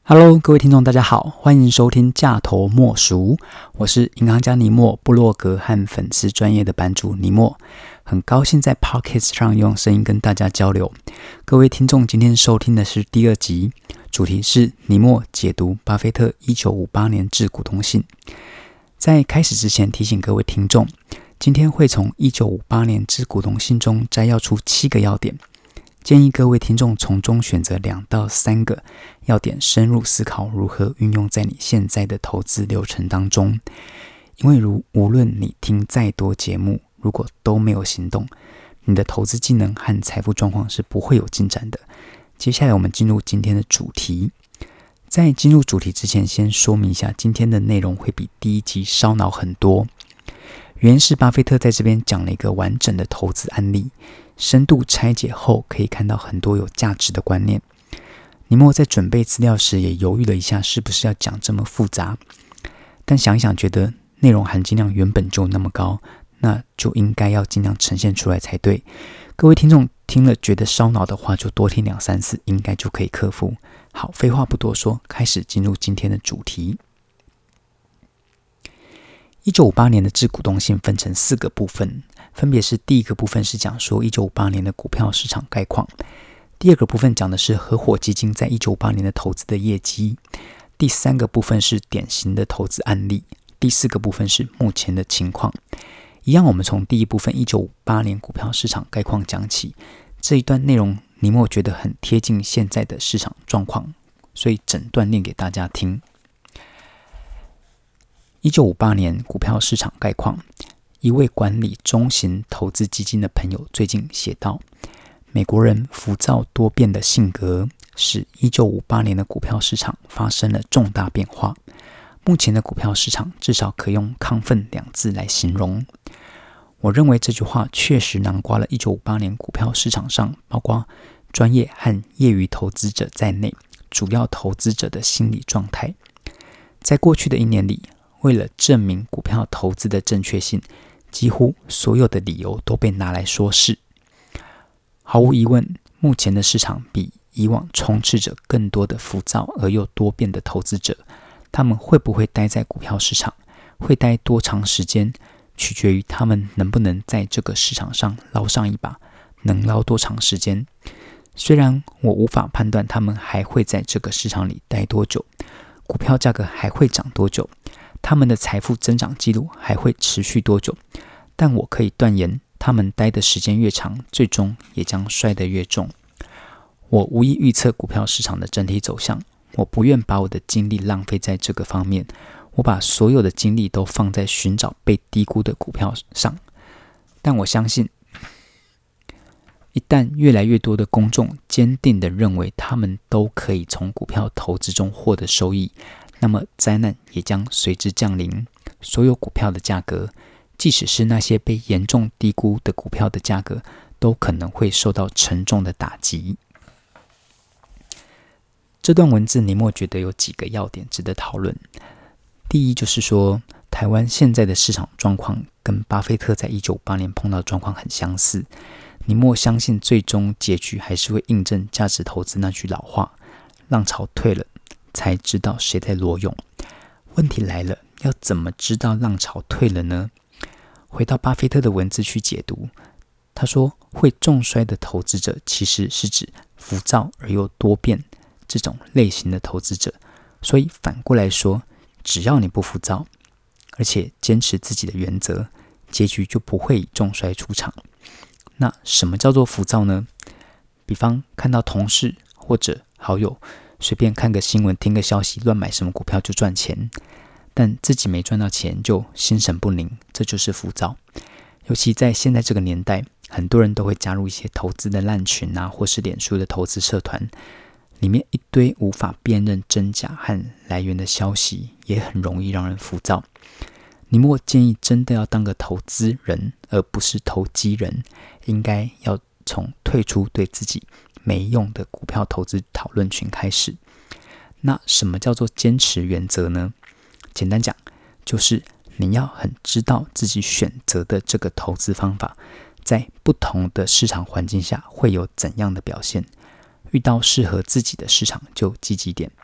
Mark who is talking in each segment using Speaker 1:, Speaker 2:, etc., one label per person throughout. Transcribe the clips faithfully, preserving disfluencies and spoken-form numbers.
Speaker 1: Hello， 各位听众，大家好，欢迎收听价投莫赎，我是银行家尼莫，部落格和粉丝专业的版主尼莫，很高兴在 Podcast 上用声音跟大家交流。各位听众，今天收听的是第二集，主题是尼莫解读巴菲特一九五八年致股东信。在开始之前，提醒各位听众，今天会从一九五八年致股东信中摘要出七个要点。建议各位听众从中选择两到三个要点，深入思考如何运用在你现在的投资流程当中。因为如无论你听再多节目，如果都没有行动，你的投资技能和财富状况是不会有进展的。接下来我们进入今天的主题。在进入主题之前，先说明一下，今天的内容会比第一集烧脑很多。原因是巴菲特在这边讲了一个完整的投资案例，深度拆解后可以看到很多有价值的观念。尼莫在准备资料时也犹豫了一下，是不是要讲这么复杂，但想一想觉得内容含金量原本就那么高，那就应该要尽量呈现出来才对。各位听众听了觉得烧脑的话，就多听两三次，应该就可以克服。好，废话不多说，开始进入今天的主题。一九五八年的致股东信分成四个部分，分别是第一个部分是讲说一九五八年的股票市场概况，第二个部分讲的是合伙基金在一九五八年的投资的业绩，第三个部分是典型的投资案例，第四个部分是目前的情况。一样，我们从第一部分一九五八年股票市场概况讲起，这一段内容尼莫觉得很贴近现在的市场状况，所以整段念给大家听。一九五八年股票市场概况，一位管理中型投资基金的朋友最近写道，美国人浮躁多变的性格使一九五八年的股票市场发生了重大变化。目前的股票市场至少可用亢奋两字来形容。我认为这句话确实囊括了一九五八年股票市场上包括专业和业余投资者在内主要投资者的心理状态。在过去的一年里，为了证明股票投资的正确性，几乎所有的理由都被拿来说事。毫无疑问，目前的市场比以往充斥着更多的浮躁而又多变的投资者。他们会不会待在股票市场，会待多长时间，取决于他们能不能在这个市场上捞上一把，能捞多长时间。虽然我无法判断他们还会在这个市场里待多久，股票价格还会涨多久，他们的财富增长记录还会持续多久，但我可以断言，他们待的时间越长，最终也将摔得越重。我无意预测股票市场的整体走向，我不愿把我的精力浪费在这个方面，我把所有的精力都放在寻找被低估的股票上。但我相信，一旦越来越多的公众坚定地认为他们都可以从股票投资中获得收益，那么灾难也将随之降临。所有股票的价格，即使是那些被严重低估的股票的价格，都可能会受到沉重的打击。这段文字尼莫觉得有几个要点值得讨论。第一就是说，台湾现在的市场状况跟巴菲特在一九五八年碰到的状况很相似。尼莫相信最终结局还是会印证价值投资那句老话，浪潮退了才知道谁在裸泳。问题来了，要怎么知道浪潮退了呢？回到巴菲特的文字去解读，他说会重摔的投资者其实是指浮躁而又多变这种类型的投资者，所以反过来说，只要你不浮躁，而且坚持自己的原则，结局就不会以重摔出场。那什么叫做浮躁呢？比方看到同事或者好友随便看个新闻听个消息乱买什么股票就赚钱，但自己没赚到钱就心神不宁，这就是浮躁。尤其在现在这个年代，很多人都会加入一些投资的烂群啊，或是脸书的投资社团，里面一堆无法辨认真假和来源的消息，也很容易让人浮躁。尼莫建议真的要当个投资人，而不是投机人，应该要从退出对自己没用的股票投资讨论群开始。那什么叫做坚持原则呢？简单讲，就是你要很知道自己选择的这个投资方法，在不同的市场环境下会有怎样的表现。遇到适合自己的市场就积极点，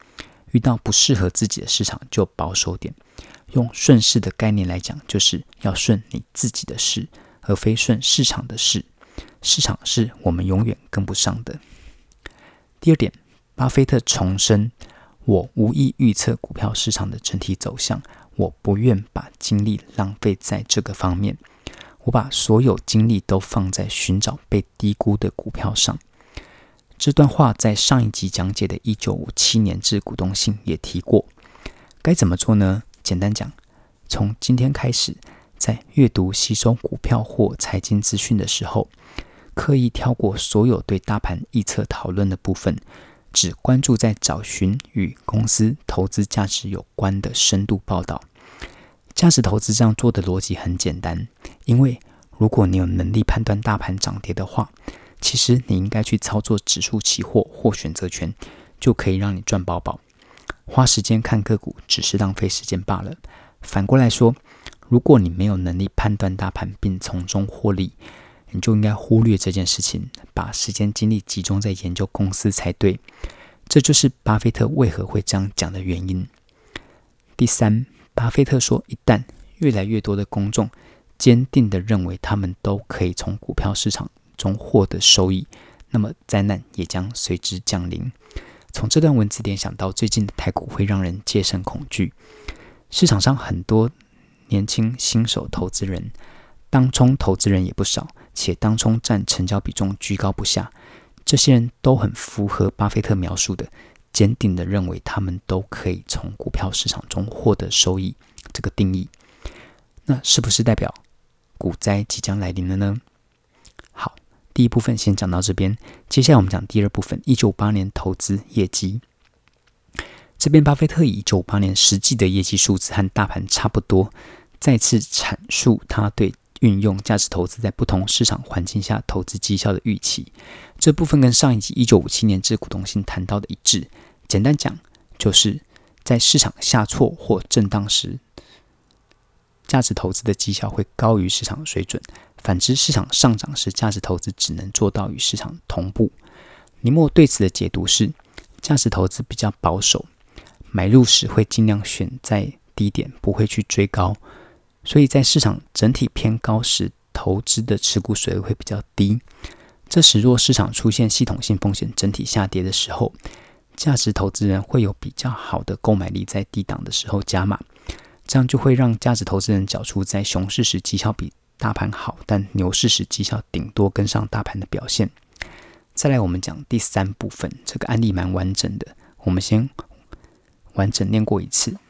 Speaker 1: 遇到不适合自己的市场就保守点。用顺势的概念来讲，就是要顺你自己的势，而非顺市场的势。市场是我们永远跟不上的。第二点，巴菲特重申，我无意预测股票市场的整体走向，我不愿把精力浪费在这个方面，我把所有精力都放在寻找被低估的股票上。这段话在上一集讲解的一九五七年制股东信也提过。该怎么做呢？简单讲，从今天开始，在阅读吸收股票或财经资讯的时候，刻意跳过所有对大盘预测讨论的部分，只关注在找寻与公司投资价值有关的深度报道。价值投资这样做的逻辑很简单，因为如果你有能力判断大盘涨跌的话，其实你应该去操作指数期货或选择权，就可以让你赚饱饱。花时间看个股只是浪费时间罢了。反过来说，如果你没有能力判断大盘并从中获利，你就应该忽略这件事情，把时间精力集中在研究公司才对。这就是巴菲特为何会这样讲的原因。第三，巴菲特说，一旦越来越多的公众坚定地认为他们都可以从股票市场中获得收益，那么灾难也将随之降临。从这段文字联想到最近的台股会让人戒慎恐惧。市场上很多年轻新手投资人，当冲投资人也不少，且当冲占成交比重居高不下。这些人都很符合巴菲特描述的，坚定地认为他们都可以从股票市场中获得收益这个定义。那是不是代表股灾即将来临了呢？好，第一部分先讲到这边，接下来我们讲第二部分，一九五八年投资业绩。这边巴菲特以一九五八年实际的业绩数字和大盘差不多，再次阐述他对运用价值投资在不同市场环境下投资绩效的预期。这部分跟上一集一九五七年制股东信谈到的一致。简单讲，就是在市场下挫或震荡时，价值投资的绩效会高于市场水准，反之市场上涨时，价值投资只能做到与市场同步。尼莫对此的解读是，价值投资比较保守，买入时会尽量选在低点，不会去追高，所以在市场整体偏高时，投资的持股水位会比较低。这时若市场出现系统性风险整体下跌的时候，价值投资人会有比较好的购买力，在低档的时候加码，这样就会让价值投资人缴出在熊市时绩效比大盘好，但牛市时绩效顶多跟上大盘的表现。再来我们讲第三部分，这个案例蛮完整的，我们先完整念过一次。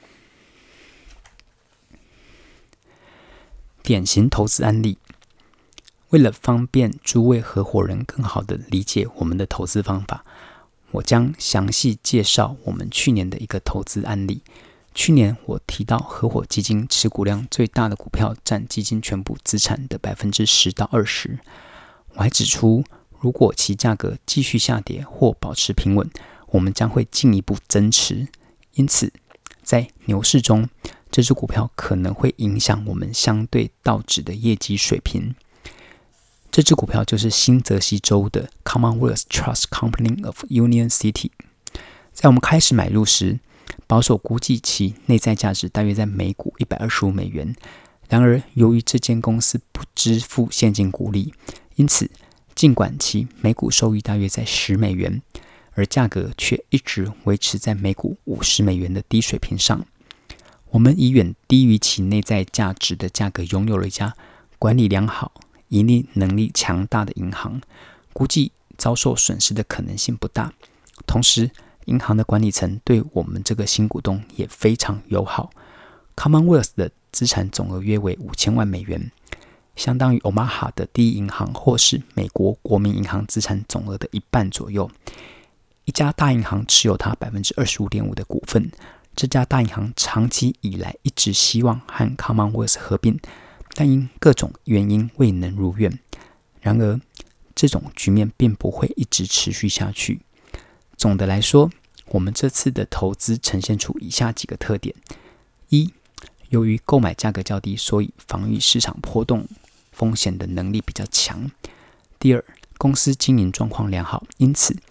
Speaker 1: 典型投资案例，为了方便诸位合伙人更好地理解我们的投资方法，我将详细介绍我们去年的一个投资案例。去年我提到合伙基金持股量最大的股票占基金全部资产的 百分之十到二十。我还指出，如果其价格继续下跌或保持平稳，我们将会进一步增持。因此，在牛市中，这只股票可能会影响我们相对道指的业绩水平。这只股票就是新泽西州的 Commonwealth Trust Company of Union City。在我们开始买入时，保守估计其内在价值大约在每股一百二十五美元。然而，由于这间公司不支付现金股利，因此尽管其每股收益大约在十美元，而价格却一直维持在每股五十美元的低水平上。我们以远低于其内在价值的价格拥有了一家管理良好、盈利能力强大的银行，估计遭受损失的可能性不大。同时，银行的管理层对我们这个新股东也非常友好。Commonwealth 的资产总额约为五千万美元，相当于 Omaha 的第一银行或是美国国民银行资产总额的一半左右。一家大银行持有它 百分之二十五点五 的股份。这家大银行长期以来一直希望和 Commonwealth 合并，但因各种原因未能如愿。然而，这种局面并不会一直持续下去。总的来说，我们这次的投资呈现出以下几个特点：一、由于购买价格较低，所以防御市场波动风险的能力比较强；第二，公司经营状况良好，因此这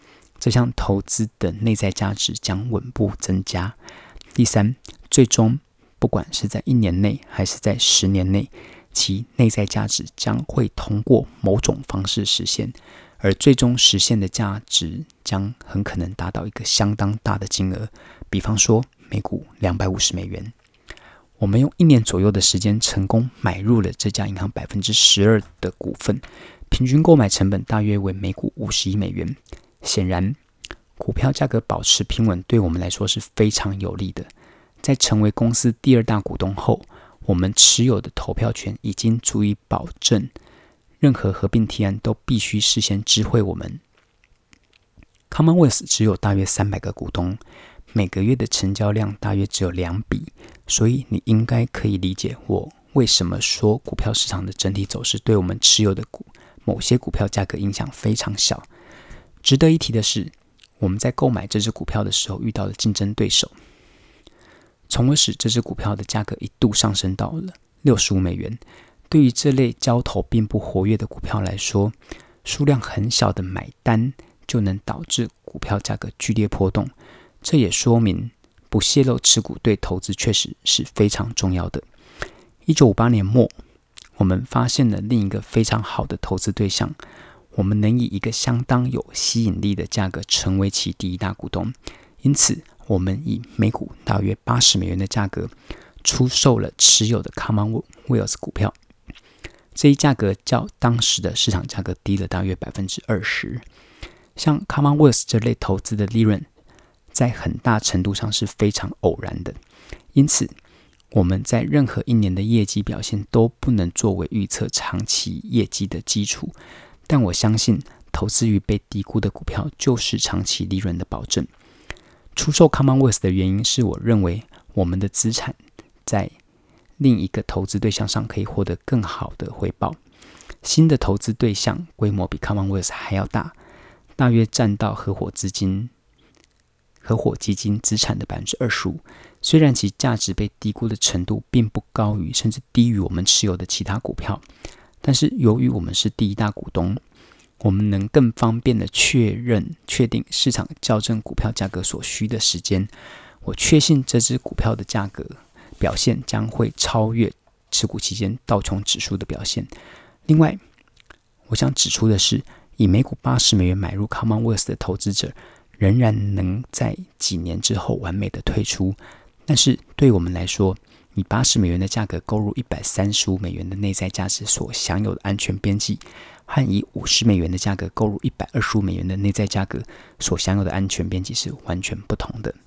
Speaker 1: 这项投资的内在价值将稳步增加。第三，最终不管是在一年内还是在十年内，其内在价值将会通过某种方式实现，而最终实现的价值将很可能达到一个相当大的金额，比方说每股两百五十美元。我们用一年左右的时间成功买入了这家银行 百分之十二 的股份，平均购买成本大约为每股五十一美元。显然，股票价格保持平稳对我们来说是非常有利的。在成为公司第二大股东后，我们持有的投票权已经足以保证任何合并提案都必须事先知会我们。Commonwealth 只有大约三百个股东，每个月的成交量大约只有两笔，所以你应该可以理解我为什么说股票市场的整体走势对我们持有的股某些股票价格影响非常小。值得一提的是，我们在购买这只股票的时候遇到了竞争对手，从而使这只股票的价格一度上升到了六十五美元。对于这类交投并不活跃的股票来说，数量很小的买单就能导致股票价格剧烈波动。这也说明不泄露持股对投资确实是非常重要的。一九五八年末，我们发现了另一个非常好的投资对象，我们能以一个相当有吸引力的价格成为其第一大股东，因此我们以每股大约八十美元的价格出售了持有的 Commonwealth 股票。这一价格较当时的市场价格低了大约 百分之二十。像 Commonwealth 这类投资的利润在很大程度上是非常偶然的，因此我们在任何一年的业绩表现都不能作为预测长期业绩的基础。但我相信投资于被低估的股票就是长期利润的保证。出售 Commonwealth 的原因是我认为我们的资产在另一个投资对象上可以获得更好的回报。新的投资对象规模比 Commonwealth 还要大，大约占到合伙资金合伙基金资产的 百分之二十五。 虽然其价值被低估的程度并不高于甚至低于我们持有的其他股票，但是由于我们是第一大股东，我们能更方便的确认确定市场校正股票价格所需的时间。我确信这只股票的价格表现将会超越持股期间道琼指数的表现。另外，我想指出的是，以每股八十美元买入 Commonwealth 的投资者仍然能在几年之后完美的退出，但是对我们来说，以八十美元的价格购入一百三十五美元的内在价值所享有的安全边际，和以五十美元的价格购入一百二十五美元的内在价格所享有的安全边际是完全不同的。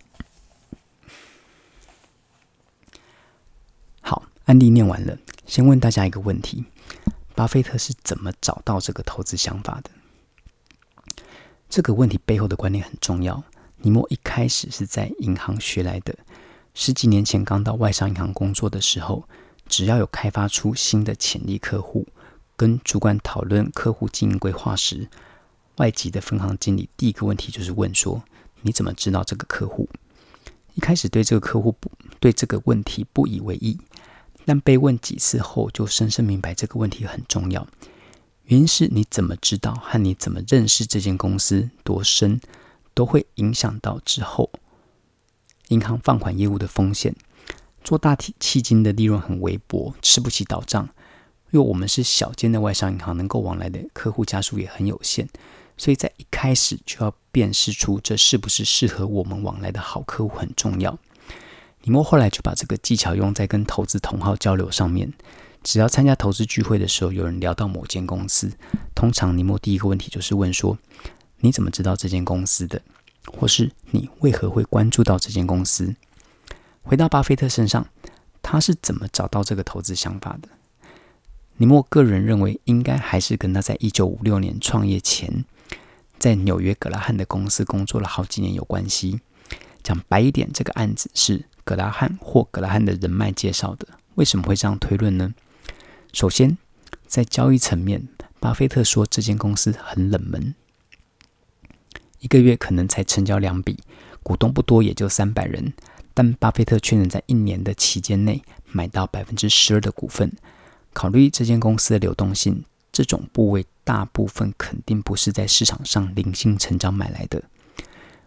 Speaker 1: 好，案例念完了，先问大家一个问题：巴菲特是怎么找到这个投资想法的？这个问题背后的观念很重要。尼莫一开始是在银行学来的，十几年前刚到外商银行工作的时候，只要有开发出新的潜力客户，跟主管讨论客户经营规划时，外籍的分行经理第一个问题就是问说：你怎么知道这个客户？一开始对这个客户不对这个问题不以为意，但被问几次后，就深深明白这个问题很重要。原因是你怎么知道和你怎么认识这间公司多深，都会影响到之后银行放款业务的风险。做大体迄今的利润很微薄，吃不起倒账，因为我们是小间的外商银行，能够往来的客户家数也很有限，所以在一开始就要辨识出这是不是适合我们往来的好客户很重要。尼莫后来就把这个技巧用在跟投资同好交流上面。只要参加投资聚会的时候，有人聊到某间公司，通常尼莫第一个问题就是问说：你怎么知道这间公司的？或是你为何会关注到这间公司？回到巴菲特身上，他是怎么找到这个投资想法的？尼莫个人认为，应该还是跟他在一九五六年创业前，在纽约格拉汉的公司工作了好几年有关系。讲白一点，这个案子是格拉汉或格拉汉的人脉介绍的。为什么会这样推论呢？首先，在交易层面，巴菲特说这间公司很冷门，一个月可能才成交两笔，股东不多，也就三百人，但巴菲特却能在一年的期间内买到 百分之十二 的股份。考虑这间公司的流动性，这种部位大部分肯定不是在市场上零星成长买来的。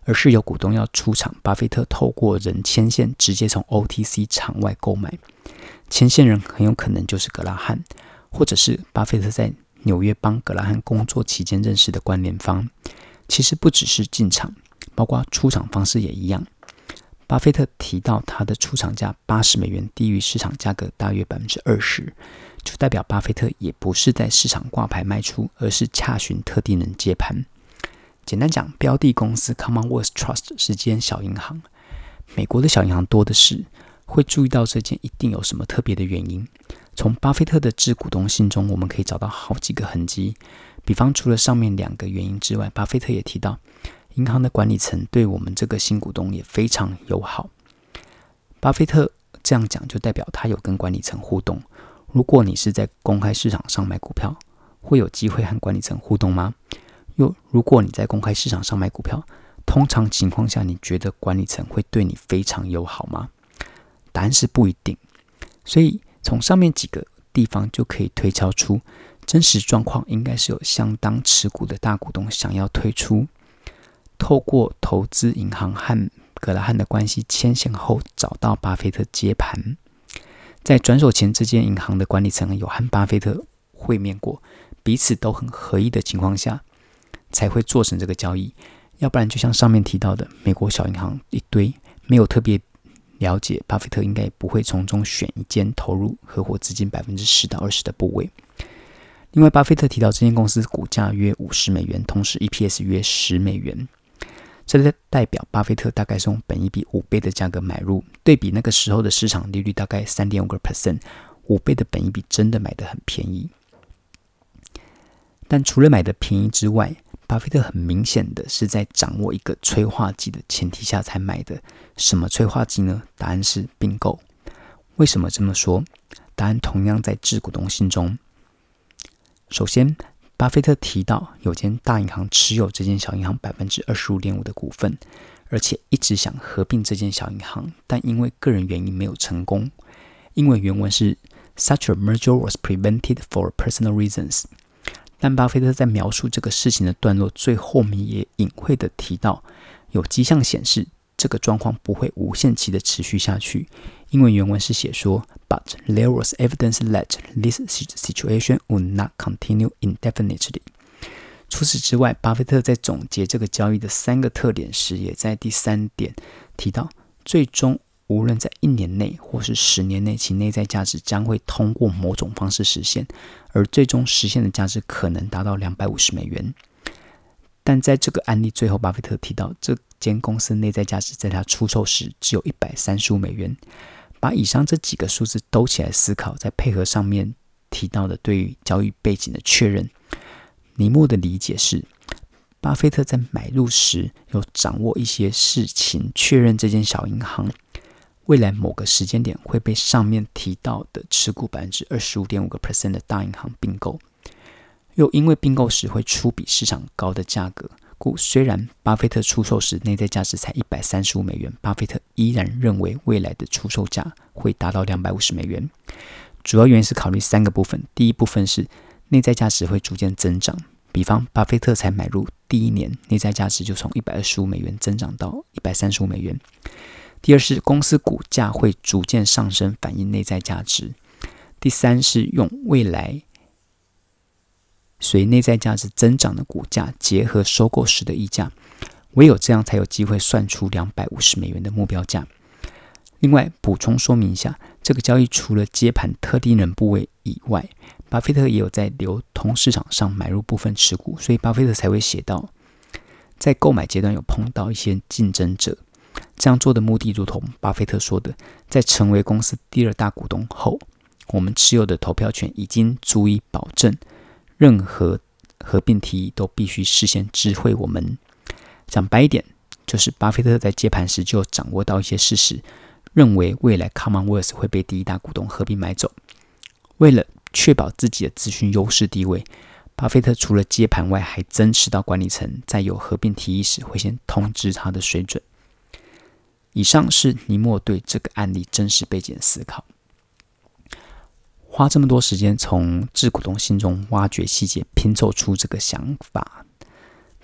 Speaker 1: 而是有股东要出场，巴菲特透过人牵线直接从 O T C 场外购买，牵线人很有可能就是格拉汉，或者是巴菲特在纽约帮格拉汉工作期间认识的关联方。其实不只是进场，包括出场方式也一样。巴菲特提到他的出场价八十美元低于市场价格大约 百分之二十， 就代表巴菲特也不是在市场挂牌卖出，而是洽询特定人接盘。简单讲，标的公司 Commonwealth Trust 是间小银行，美国的小银行多的是，会注意到这件一定有什么特别的原因。从巴菲特的致股东信中，我们可以找到好几个痕迹。比方除了上面两个原因之外，巴菲特也提到银行的管理层对我们这个新股东也非常友好。巴菲特这样讲就代表他有跟管理层互动。如果你是在公开市场上买股票，会有机会和管理层互动吗？又如果你在公开市场上买股票，通常情况下你觉得管理层会对你非常友好吗？答案是不一定。所以从上面几个地方就可以推敲出真实状况，应该是有相当持股的大股东想要退出，透过投资银行和格拉汉的关系牵线后找到巴菲特接盘。在转手前，这间银行的管理层有和巴菲特会面过，彼此都很合意的情况下才会做成这个交易。要不然就像上面提到的，美国小银行一堆，没有特别了解，巴菲特应该也不会从中选一间投入合伙资金 百分之十到二十 的部位。另外，巴菲特提到这间公司股价约五十美元，同时 E P S 约十美元，这代表巴菲特大概是用本益比五倍的价格买入，对比那个时候的市场利率大概 百分之三点五， 五倍的本益比真的买得很便宜。但除了买得便宜之外，巴菲特很明显的是在掌握一个催化剂的前提下才买的。什么催化剂呢？答案是并购。为什么这么说？答案同样在致股东信中。首先，巴菲特提到有间大银行持有这间小银行 百分之二十五点五 的股份，而且一直想合并这间小银行，但因为个人原因没有成功。英文原文是 Such a merger was prevented for personal reasons。但巴菲特在描述这个事情的段落最后面也隐晦的提到，有迹象显示这个状况不会无限期的持续下去。英文原文是写说 But there was evidence that this situation would not continue indefinitely。 除此之外，巴菲特在总结这个交易的三个特点时，也在第三点提到，最终无论在一年内或是十年内，其内在价值将会通过某种方式实现，而最终实现的价值可能达到两百五十美元。但在这个案例最后，巴菲特提到这间公司内在价值在他出售时只有一百三十五美元。把以上这几个数字兜起来思考，再配合上面提到的对于交易背景的确认，尼莫的理解是，巴菲特在买入时有掌握一些事情，确认这间小银行未来某个时间点会被上面提到的持股 百分之二十五点五 的大银行并购，又因为并购时会出比市场高的价格，故虽然巴菲特出售时内在价值才一百三十五美元，巴菲特依然认为未来的出售价会达到两百五十美元。主要原因是考虑三个部分，第一部分是内在价值会逐渐增长，比方巴菲特才买入第一年，内在价值就从一百二十五美元增长到一百三十五美元。第二是公司股价会逐渐上升，反映内在价值。第三是用未来随内在价值增长的股价结合收购时的溢价，唯有这样才有机会算出两百五十美元的目标价。另外补充说明一下，这个交易除了接盘特定人部位以外，巴菲特也有在流通市场上买入部分持股，所以巴菲特才会写到在购买阶段有碰到一些竞争者。这样做的目的如同巴菲特说的，在成为公司第二大股东后，我们持有的投票权已经足以保证任何合并提议都必须事先知会我们。讲白一点，就是巴菲特在接盘时就掌握到一些事实，认为未来 Commonwealth 会被第一大股东合并买走。为了确保自己的资讯优势地位，巴菲特除了接盘外，还增持到管理层在有合并提议时会先通知他的水准。以上是尼莫对这个案例真实背景的思考。花这么多时间从致股东信中挖掘细节，拼凑出这个想法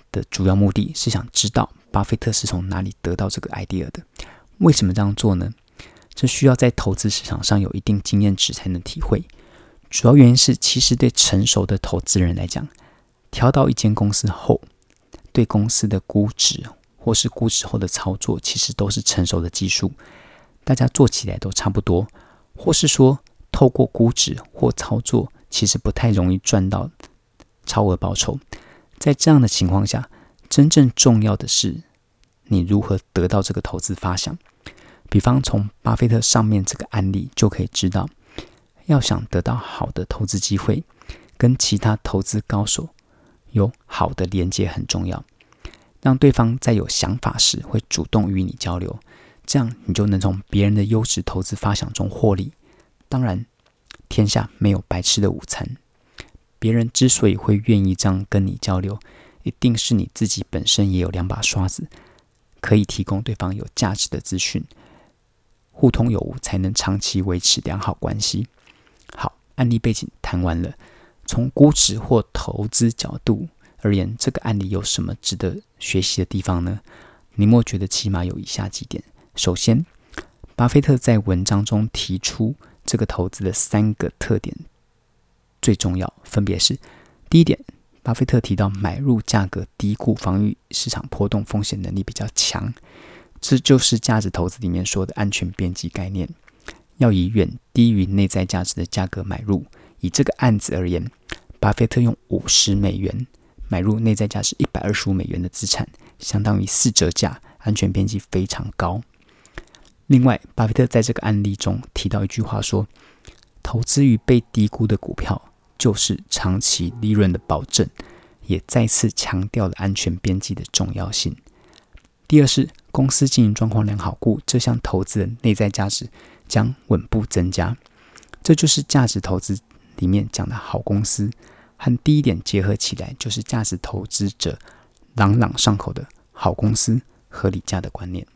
Speaker 1: 的主要目的是想知道巴菲特是从哪里得到这个 idea 的。为什么这样做呢？这需要在投资市场上有一定经验值才能体会。主要原因是，其实对成熟的投资人来讲，挑到一间公司后，对公司的估值或是估值后的操作，其实都是成熟的技术，大家做起来都差不多，或是说透过估值或操作，其实不太容易赚到超额报酬。在这样的情况下，真正重要的是你如何得到这个投资发想。比方从巴菲特上面这个案例就可以知道，要想得到好的投资机会，跟其他投资高手有好的连接很重要，让对方在有想法时会主动与你交流，这样你就能从别人的优质投资发想中获利。当然，天下没有白吃的午餐，别人之所以会愿意这样跟你交流，一定是你自己本身也有两把刷子，可以提供对方有价值的资讯，互通有无，才能长期维持良好关系。好，案例背景谈完了，从估值或投资角度而言，这个案例有什么值得学习的地方呢？尼莫觉得起码有以下几点。首先，巴菲特在文章中提出这个投资的三个特点最重要，分别是：第一点，巴菲特提到买入价格低估，防御市场波动风险能力比较强，这就是价值投资里面说的安全边际概念，要以远低于内在价值的价格买入。以这个案子而言，巴菲特用五十美元买入内在价值一百二十五美元的资产，相当于四折价，安全边际非常高。另外，巴菲特在这个案例中提到一句话说，投资于被低估的股票就是长期利润的保证，也再次强调了安全边际的重要性。第二是公司经营状况良好，故这项投资的内在价值将稳步增加。这就是价值投资里面讲的好公司，和第一点结合起来，就是价值投资者朗朗上口的好公司合理价的观念。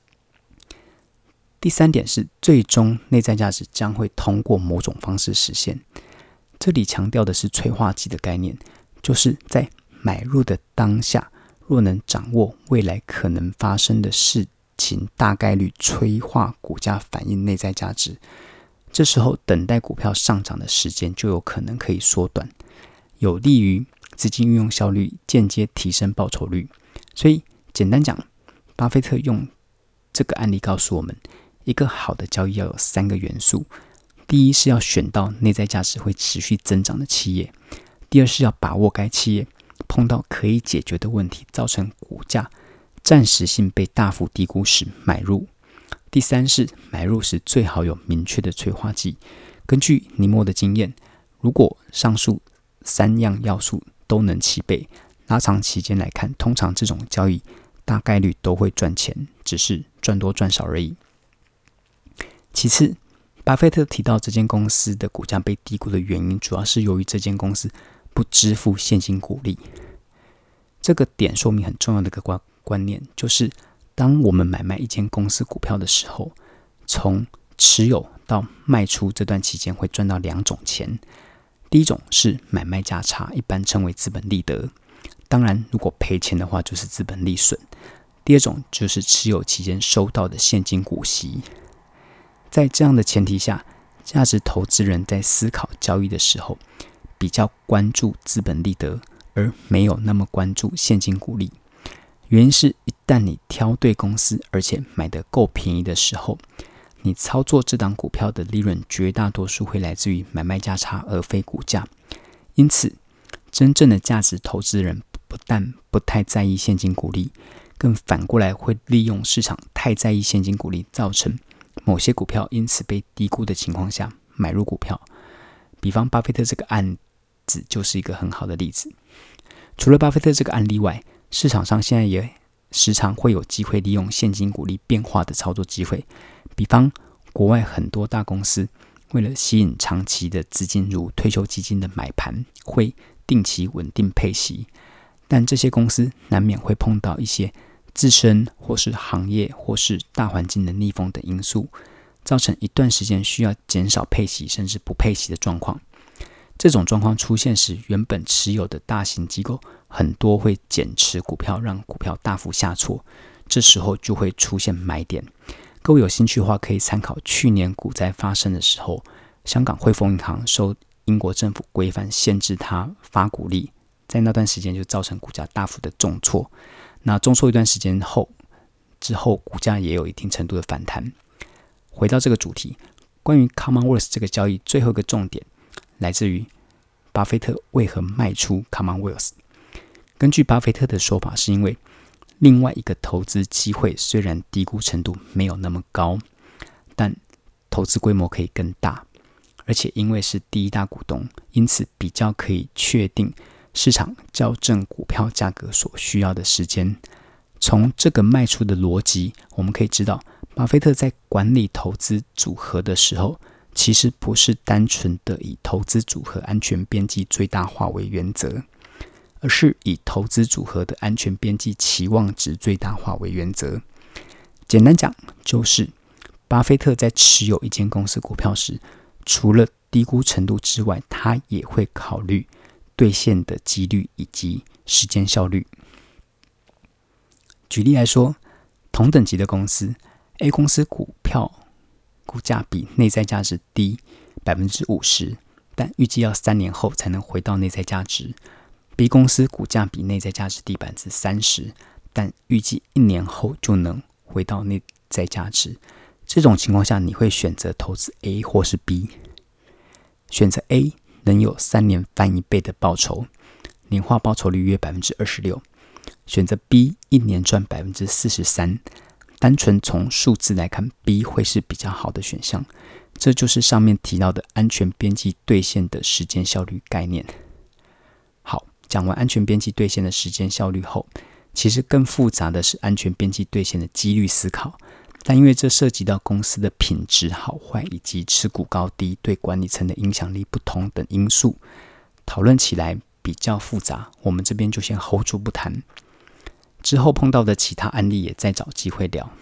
Speaker 1: 第三点是，最终内在价值将会通过某种方式实现。这里强调的是催化剂的概念，就是在买入的当下，若能掌握未来可能发生的事情，大概率催化股价反映内在价值，这时候等待股票上涨的时间就有可能可以缩短，有利于资金运用效率，间接提升报酬率。所以简单讲，巴菲特用这个案例告诉我们，一个好的交易要有三个元素：第一是要选到内在价值会持续增长的企业；第二是要把握该企业碰到可以解决的问题，造成股价暂时性被大幅低估时买入；第三是买入时最好有明确的催化剂。根据尼莫的经验，如果上述三样要素都能齐备，拉长期间来看，通常这种交易大概率都会赚钱，只是赚多赚少而已。其次，巴菲特提到这间公司的股价被低估的原因，主要是由于这间公司不支付现金股利。这个点说明很重要的一个观念，就是当我们买卖一间公司股票的时候，从持有到卖出这段期间会赚到两种钱。第一种是买卖价差，一般称为资本利得，当然如果赔钱的话就是资本利损。第二种就是持有期间收到的现金股息。在这样的前提下，价值投资人在思考交易的时候，比较关注资本利得，而没有那么关注现金股利。原因是一旦你挑对公司，而且买得够便宜的时候，你操作这档股票的利润绝大多数会来自于买卖价差，而非股价。因此，真正的价值投资人不但不太在意现金股利，更反过来会利用市场太在意现金股利，造成某些股票因此被低估的情况下买入股票。比方巴菲特这个案子就是一个很好的例子。除了巴菲特这个案例外，市场上现在也时常会有机会利用现金股利变化的操作机会。比方国外很多大公司为了吸引长期的资金，如退休基金的买盘，会定期稳定配息，但这些公司难免会碰到一些自身或是行业或是大环境的逆风等因素，造成一段时间需要减少配息甚至不配息的状况。这种状况出现时，原本持有的大型机构很多会减持股票，让股票大幅下挫，这时候就会出现买点。各位有兴趣的话，可以参考去年股灾发生的时候，香港汇丰银行受英国政府规范限制它发股利，在那段时间就造成股价大幅的重挫。那重挫一段时间后，之后股价也有一定程度的反弹。回到这个主题，关于 Commonwealth 这个交易，最后一个重点来自于巴菲特为何卖出 Commonwealth。根据巴菲特的说法，是因为另外一个投资机会虽然低估程度没有那么高，但投资规模可以更大，而且因为是第一大股东，因此比较可以确定市场校正股票价格所需要的时间。从这个卖出的逻辑，我们可以知道，巴菲特在管理投资组合的时候，其实不是单纯的以投资组合安全边际最大化为原则，而是以投资组合的安全边际期望值最大化为原则。简单讲，就是巴菲特在持有一间公司股票时，除了低估程度之外，他也会考虑兑现的几率以及时间效率。举例来说，同等级的公司 A 公司股票股价比内在价值低 百分之五十， 但预计要三年后才能回到内在价值。 B 公司股价比内在价值低 百分之三十， 但预计一年后就能回到内在价值。这种情况下，你会选择投资 A 或是 B？ 选择 A 能有三年翻一倍的报酬，年化报酬率约 百分之二十六。选择 B 一年赚 百分之四十三， 单纯从数字来看， B 会是比较好的选项。这就是上面提到的安全边际兑现的时间效率概念。好，讲完安全边际兑现的时间效率后，其实更复杂的是安全边际兑现的几率思考，但因为这涉及到公司的品质好坏以及持股高低对管理层的影响力不同等因素，讨论起来比较复杂，我们这边就先 hold 住不谈。之后碰到的其他案例也再找机会聊。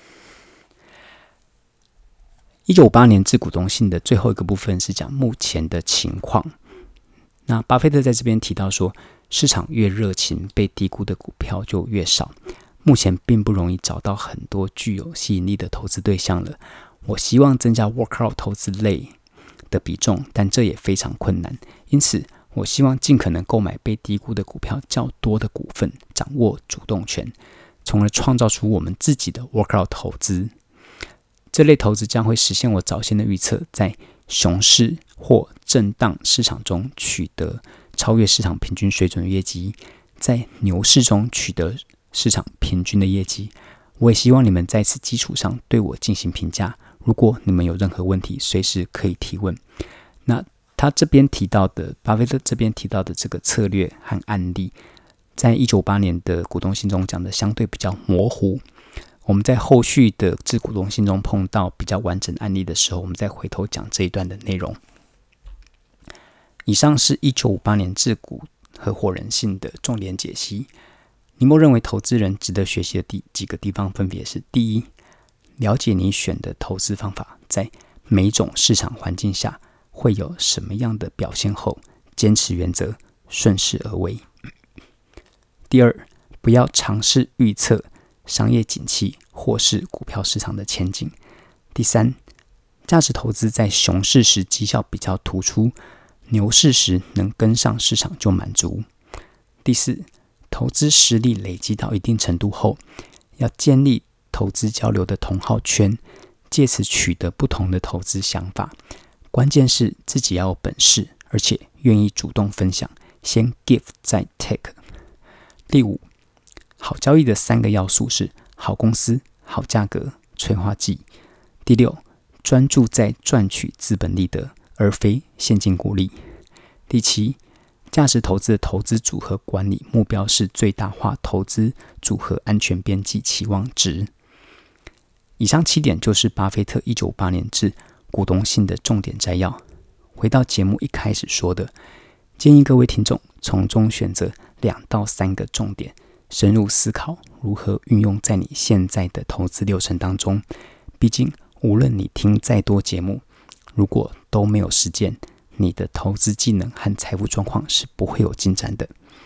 Speaker 1: 一九五八年致股东信的最后一个部分是讲目前的情况。那巴菲特在这边提到说，市场越热情，被低估的股票就越少。目前并不容易找到很多具有吸引力的投资对象了。我希望增加 workout 投资类的比重，但这也非常困难。因此，我希望尽可能购买被低估的股票较多的股份，掌握主动权，从而创造出我们自己的 workout 投资。这类投资将会实现我早先的预测，在熊市或震荡市场中取得超越市场平均水准的业绩，在牛市中取得市场平均的业绩。我也希望你们在此基础上对我进行评价。如果你们有任何问题，随时可以提问。那他这边提到的，巴菲特这边提到的这个策略和案例，在一九五八年的股东信中讲的相对比较模糊。我们在后续的致股东信中碰到比较完整案例的时候，我们再回头讲这一段的内容。以上是一九五八年致股合伙人信的重点解析。尼莫认为投资人值得学习的第几个地方分别是：第一，了解你选的投资方法在每种市场环境下会有什么样的表现后，坚持原则，顺势而为。第二，不要尝试预测商业景气或是股票市场的前景。第三，价值投资在熊市时绩效比较突出，牛市时能跟上市场就满足。第四，投资实力累积到一定程度后，要建立投资交流的同好圈，借此取得不同的投资想法。关键是自己要有本事，而且愿意主动分享，先 give 再 take。 第五，好交易的三个要素是好公司、好价格、催化剂。第六，专注在赚取资本利得，而非现金股利。第七，价值投资的投资组合管理目标是最大化投资组合安全边际期望值。以上七点就是巴菲特一九五八年致股东信的重点摘要。回到节目一开始说的，建议各位听众从中选择两到三个重点，深入思考如何运用在你现在的投资流程当中。毕竟无论你听再多节目，如果都没有实践，你的投资技能和财务状况是不会有进展的。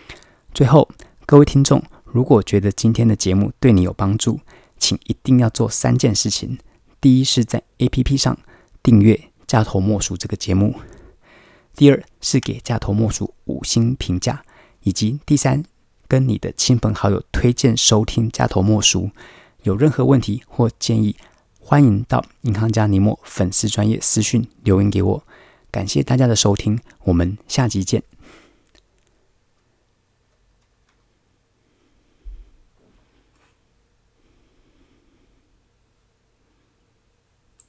Speaker 1: 最后，各位听众，如果觉得今天的节目对你有帮助，请一定要做三件事情。第一是在 A P P 上订阅架头默书这个节目，第二是给架头默书五星评价，以及第三，跟你的亲朋好友推荐收听架头默书。有任何问题或建议，欢迎到银行家尼莫粉丝专页私讯留言给我。感谢大家的收听，我们下集见。